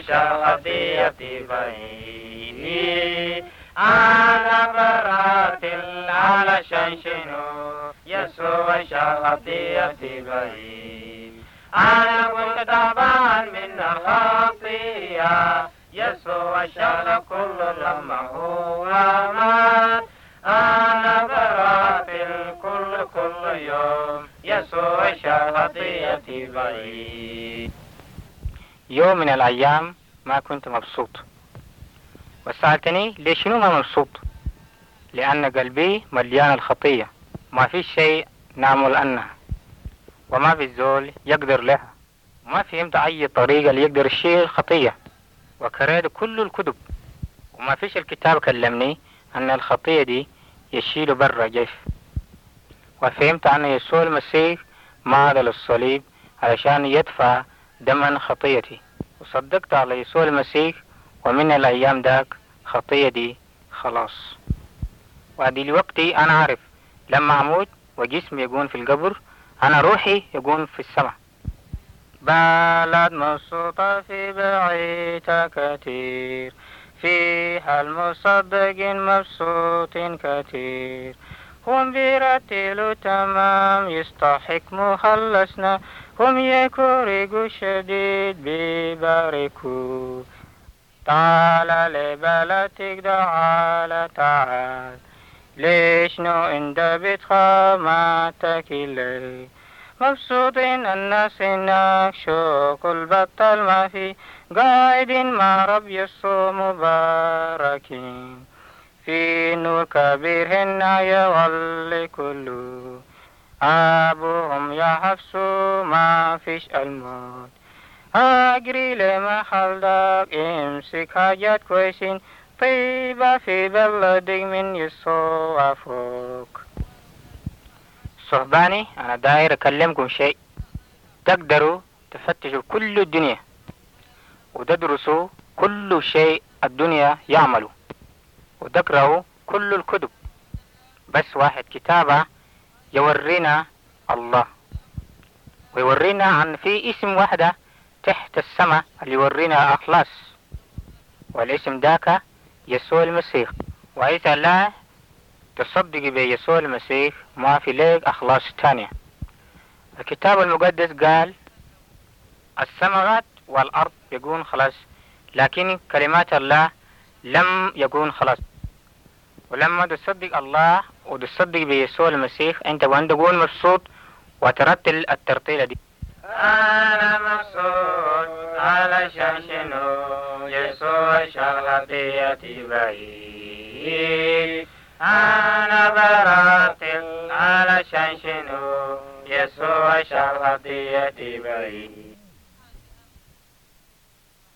الخطية بعيني. أنا برات علشان شنو يسوع الخطية بعيني. أنا كنت تعبان من الخطية، يسوع شال كل لما هو مات. أنا برات كل يوم، يسوع شال خطيتي بعيد. يوم من الأيام ما كنت مبسوط، وسألتني ليش شنو ما مبسوط؟ لأن قلبي مليان الخطية، ما في شيء نعمل عنها، وما في الزول يقدر لها. ما فهمت أي طريقة اللي يقدر يشيل الخطية، وقرأت كل الكتب وما فيش الكتاب كلمني أن الخطية دي يشيله برا جيف. وفهمت أن يسوع المسيح مات على الصليب علشان يدفع دمن خطيتي، وصدقت على يسوع المسيح، ومن الأيام داك خطية دي خلاص. ودلوقتي أنا عارف لما أموت وجسمي يكون في القبر، أنا روحي يكون في السماء. بلد مبسوطة في بعيدها كتير، فيها المصدقين مبسوطين كتير. هم بيرتلوا تمام يستحق مخلصنا، هم يكوريقوا شديد بيباركوا. تعال لبلدك تعال تعال، ليش نو انت بتخاماتك إلي؟ مبسوطين الناس هناك شوكل بطل ما في، قاعدين مع رب يسوع مباركين. في نور كبير هنا يولي كله، أبوهم يحبسوا ما فيش الموت. أجري لمحل داك امسك حاجات كويسين، طيبة في بلدك من يسوع فوق. صحباني أنا داير أكلمكم شيء. تقدروا تفتشوا كل الدنيا وتدرسوا كل شيء الدنيا يعملوا، وتقرأوا كل الكتب، بس واحد كتابة يورينا الله، ويورينا عن في اسم واحدة تحت السماء اللي يورينا أخلاص، والاسم داك يسوع المسيح. وإذا لا تصدق بيسوع المسيح ما في لك أخلاص تانية. الكتاب المقدس قال السماوات والأرض يكون خلاص، لكن كلمات الله لم يكون خلاص. ولما تصدق الله وتصدق بيسوع المسيح أنت وأنت تكون مبسوط وترتل الترتيلة دي. أنا مبسوط علشان شنو يسوع شال خطيتي بعيد. أنا براتل علشان شنو يسوع شال خطيتي بعيد.